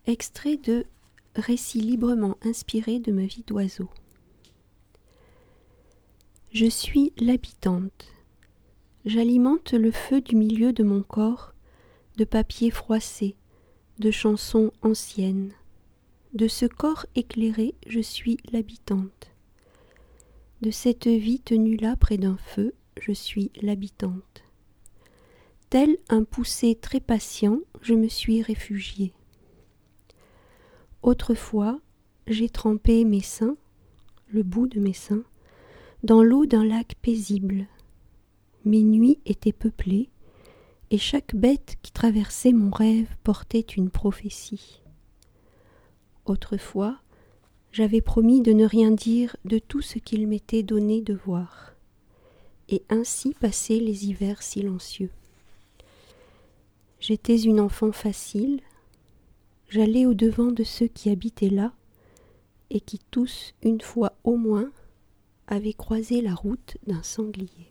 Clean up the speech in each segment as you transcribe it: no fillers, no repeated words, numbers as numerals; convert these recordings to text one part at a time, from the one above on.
Extrait de Récit librement inspiré de ma vie d'oiseau. Je suis l'habitante. J'alimente le feu du milieu de mon corps de papier froissé, de chansons anciennes. De ce corps éclairé, je suis l'habitante. De cette vie tenue là près d'un feu, je suis l'habitante. Tel un poussé très patient, je me suis réfugiée. Autrefois, j'ai trempé mes seins, le bout de mes seins, dans l'eau d'un lac paisible. Mes nuits étaient peuplées, et chaque bête qui traversait mon rêve portait une prophétie. Autrefois, j'avais promis de ne rien dire de tout ce qu'il m'était donné de voir, et ainsi passaient les hivers silencieux. J'étais une enfant facile, j'allais au-devant de ceux qui habitaient là, et qui tous, une fois au moins, avaient croisé la route d'un sanglier.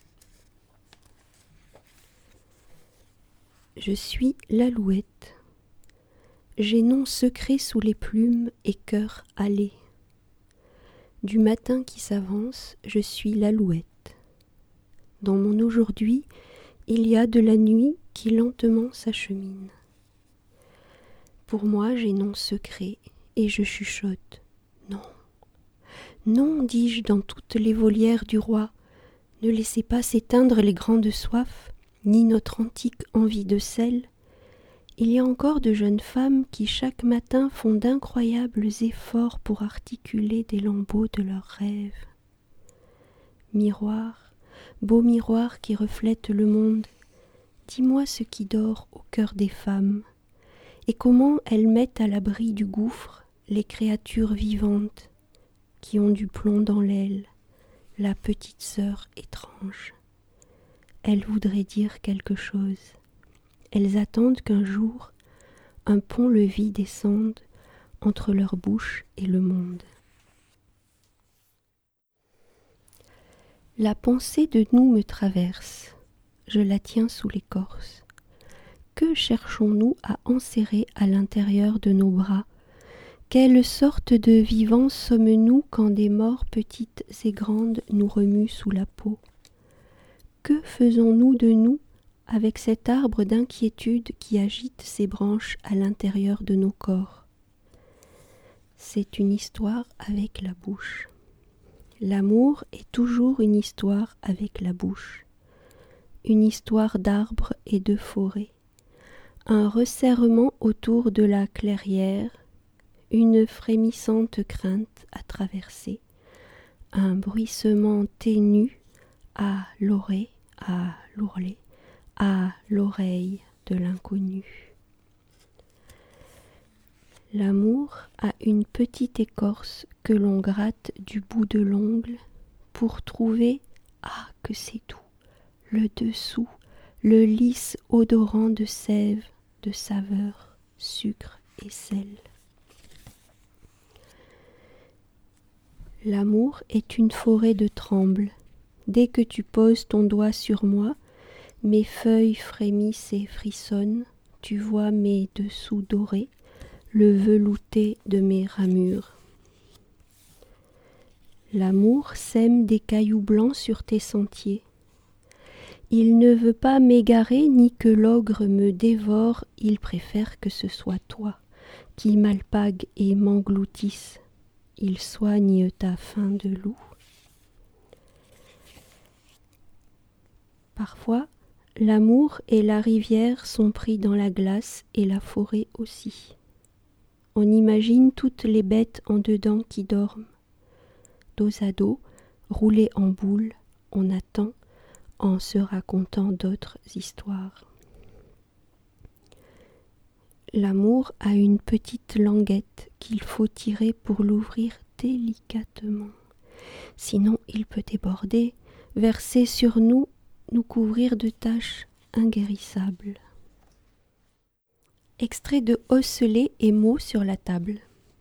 Je suis l'alouette. J'ai nom secret sous les plumes et cœur hâlé. Du matin qui s'avance, je suis l'alouette. Dans mon aujourd'hui, il y a de la nuit qui lentement s'achemine. Pour moi, j'ai nom secret et je chuchote. Non, non, dis-je dans toutes les volières du roi, ne laissez pas s'éteindre les grandes soifs, ni notre antique envie de sel. Il y a encore de jeunes femmes qui chaque matin font d'incroyables efforts pour articuler des lambeaux de leurs rêves. Miroir, beau miroir qui reflète le monde, dis-moi ce qui dort au cœur des femmes, et comment elles mettent à l'abri du gouffre les créatures vivantes qui ont du plomb dans l'aile, la petite sœur étrange. Elles voudraient dire quelque chose. Elles attendent qu'un jour, un pont-levis descende entre leur bouche et le monde. La pensée de nous me traverse, je la tiens sous l'écorce. Que cherchons-nous à enserrer à l'intérieur de nos bras? Quelle sorte de vivants sommes-nous quand des morts petites et grandes nous remuent sous la peau? Que faisons-nous de nous avec cet arbre d'inquiétude qui agite ses branches à l'intérieur de nos corps? C'est une histoire avec la bouche. L'amour est toujours une histoire avec la bouche, une histoire d'arbres et de forêts, un resserrement autour de la clairière, une frémissante crainte à traverser, un bruissement ténu à l'oreille, à l'ourlet, à l'oreille de l'inconnu. L'amour a une petite écorce que l'on gratte du bout de l'ongle pour trouver, ah que c'est doux, le dessous, le lisse odorant de sève, de saveur, sucre et sel. L'amour est une forêt de trembles. Dès que tu poses ton doigt sur moi, mes feuilles frémissent et frissonnent, tu vois mes dessous dorés, le velouté de mes ramures. L'amour sème des cailloux blancs sur tes sentiers. Il ne veut pas m'égarer ni que l'ogre me dévore, il préfère que ce soit toi qui m'alpague et m'engloutisse. Il soigne ta faim de loup. Parfois, l'amour et la rivière sont pris dans la glace et la forêt aussi. On imagine toutes les bêtes en dedans qui dorment. Dos à dos, roulés en boule, on attend en se racontant d'autres histoires. L'amour a une petite languette qu'il faut tirer pour l'ouvrir délicatement. Sinon il peut déborder, verser sur nous, nous couvrir de taches inguérissables. Extrait de Osselets et mots sur la table.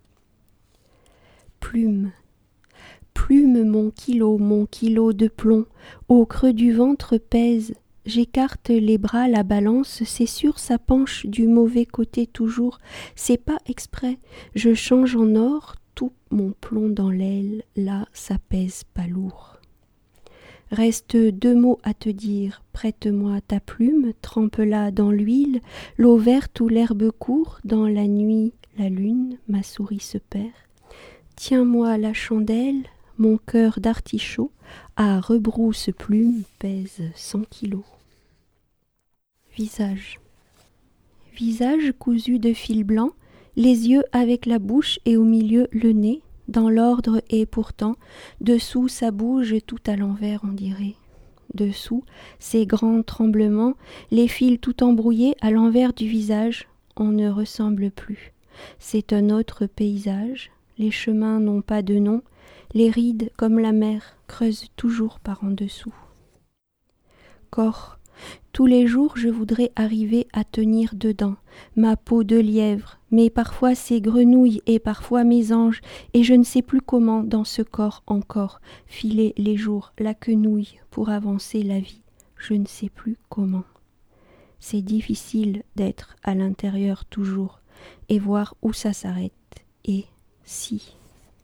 Plume, plume mon kilo de plomb, au creux du ventre pèse, J'écarte les bras, la balance, c'est sûr, ça penche du mauvais côté toujours. C'est pas exprès, je change en or, tout mon plomb dans l'aile, là, ça pèse pas lourd. Reste 2 mots à te dire, prête-moi ta plume, trempe-la dans l'huile, l'eau verte où l'herbe court, dans la nuit, la lune, ma souris se perd. Tiens-moi la chandelle, mon cœur d'artichaut, à rebrousse plume, pèse 100 kilos. Visage. Visage cousu de fil blanc, les yeux avec la bouche et au milieu le nez, dans l'ordre et pourtant, dessous ça bouge tout à l'envers on dirait. Dessous, ces grands tremblements, les fils tout embrouillés à l'envers du visage, on ne ressemble plus. C'est un autre paysage, les chemins n'ont pas de nom, les rides comme la mer creusent toujours par en dessous. Corps. Tous les jours je voudrais arriver à tenir dedans ma peau de lièvre, mais parfois c'est grenouilles et parfois mes anges, et je ne sais plus comment dans ce corps encore filer les jours, la quenouille pour avancer la vie, je ne sais plus comment. C'est difficile d'être à l'intérieur toujours et voir où ça s'arrête et si.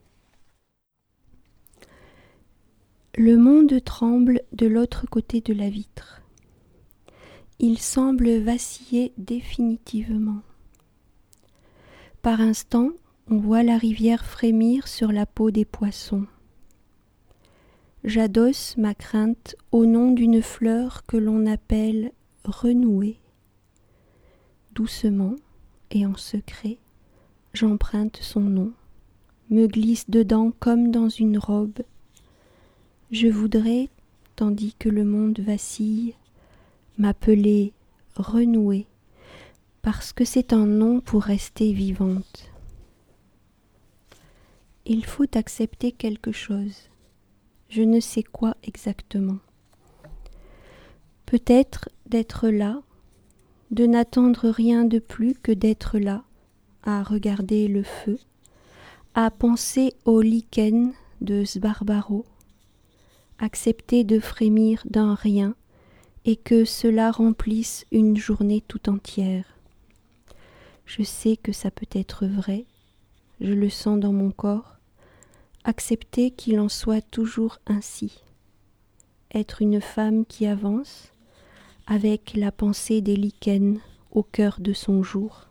Le monde tremble de l'autre côté de la vitre. Il semble vaciller définitivement. Par instants, on voit la rivière frémir sur la peau des poissons. J'adosse ma crainte au nom d'une fleur que l'on appelle renouée. Doucement et en secret, j'emprunte son nom, me glisse dedans comme dans une robe. Je voudrais, tandis que le monde vacille, m'appeler renouée, parce que c'est un nom pour rester vivante. Il faut accepter quelque chose, je ne sais quoi exactement. Peut-être d'être là, de n'attendre rien de plus que d'être là, à regarder le feu, à penser au lichen de Sbarbaro, accepter de frémir d'un rien, et que cela remplisse une journée tout entière. Je sais que ça peut être vrai, je le sens dans mon corps, accepter qu'il en soit toujours ainsi, être une femme qui avance, avec la pensée des lichens au cœur de son jour.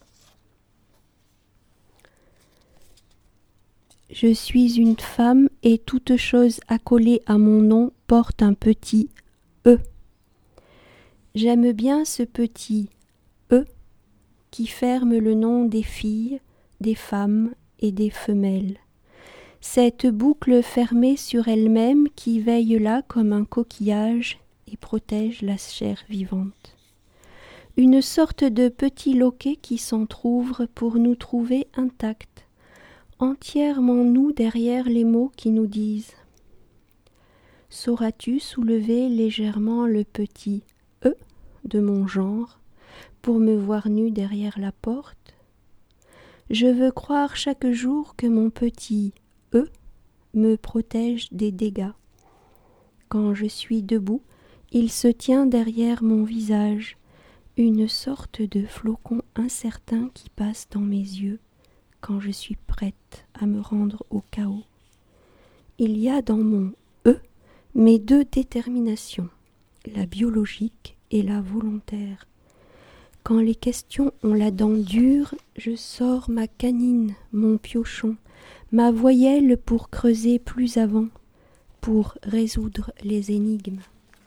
Je suis une femme et toute chose accolée à mon nom porte un petit « E ». J'aime bien ce petit « E » qui ferme le nom des filles, des femmes et des femelles. Cette boucle fermée sur elle-même qui veille là comme un coquillage et protège la chair vivante. Une sorte de petit loquet qui s'entr'ouvre pour nous trouver intacts, entièrement nous derrière les mots qui nous disent. Sauras-tu soulever légèrement le petit E de mon genre pour me voir nue derrière la porte? Je veux croire chaque jour que mon petit E me protège des dégâts. Quand je suis debout, il se tient derrière mon visage, une sorte de flocon incertain qui passe dans mes yeux quand je suis prête à me rendre au chaos. Il y a dans mon E mes deux déterminations, la biologique et la volontaire. Quand les questions ont la dent dure, je sors ma canine, mon piochon, ma voyelle pour creuser plus avant, pour résoudre les énigmes.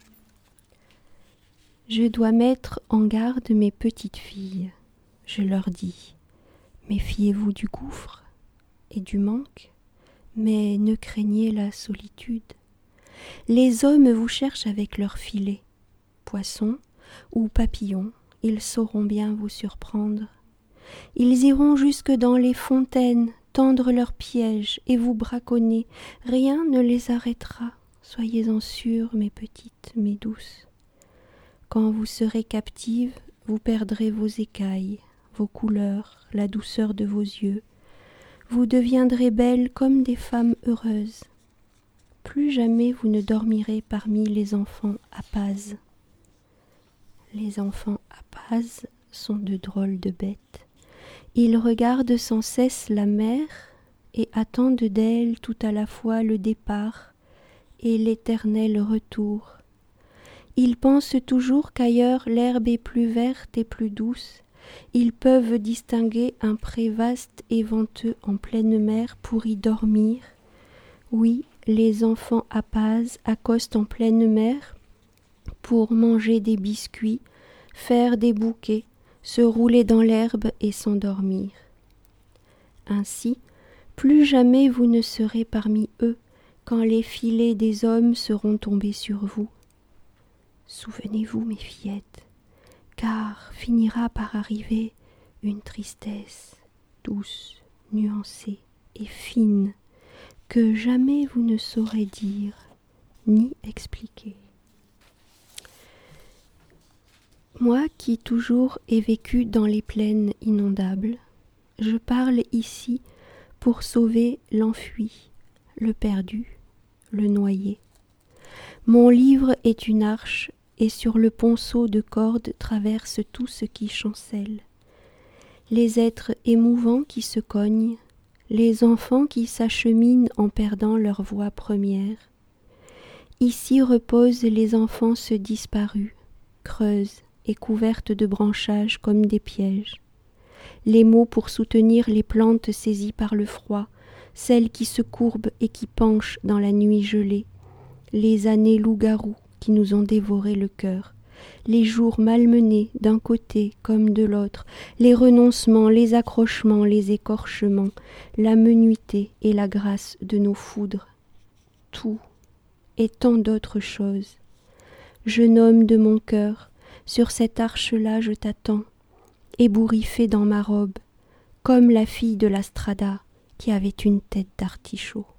Je dois mettre en garde mes petites filles. Je leur dis, méfiez-vous du gouffre et du manque, mais ne craignez la solitude. Les hommes vous cherchent avec leurs filets. Poissons ou papillons, ils sauront bien vous surprendre. Ils iront jusque dans les fontaines, tendre leurs pièges et vous braconner. Rien ne les arrêtera, soyez-en sûrs, mes petites, mes douces. Quand vous serez captives, vous perdrez vos écailles, vos couleurs, la douceur de vos yeux. Vous deviendrez belles comme des femmes heureuses. Plus jamais vous ne dormirez parmi les enfants à Paz. Les enfants à Paz sont de drôles de bêtes. Ils regardent sans cesse la mer et attendent d'elle tout à la fois le départ et l'éternel retour. Ils pensent toujours qu'ailleurs l'herbe est plus verte et plus douce. Ils peuvent distinguer un pré vaste et venteux en pleine mer pour y dormir. Oui, les enfants à Paz accostent en pleine mer pour manger des biscuits, faire des bouquets, se rouler dans l'herbe et s'endormir. Ainsi, plus jamais vous ne serez parmi eux quand les filets des hommes seront tombés sur vous. Souvenez-vous, mes fillettes, car finira par arriver une tristesse douce, nuancée et fine que jamais vous ne saurez dire ni expliquer. Moi qui toujours ai vécu dans les plaines inondables, je parle ici pour sauver l'enfui, le perdu, le noyé. Mon livre est une arche et sur le ponceau de cordes traverse tout ce qui chancelle. Les êtres émouvants qui se cognent, les enfants qui s'acheminent en perdant leur voie première. Ici reposent les enfances disparues, creuses et couvertes de branchages comme des pièges. Les mots pour soutenir les plantes saisies par le froid, celles qui se courbent et qui penchent dans la nuit gelée, les années loups-garous qui nous ont dévoré le cœur, les jours malmenés d'un côté comme de l'autre, les renoncements, les accrochements, les écorchements, la menuité et la grâce de nos foudres. Tout et tant d'autres choses. Jeune homme de mon cœur, sur cette arche-là je t'attends, ébouriffé dans ma robe, comme la fille de la Strada qui avait une tête d'artichaut.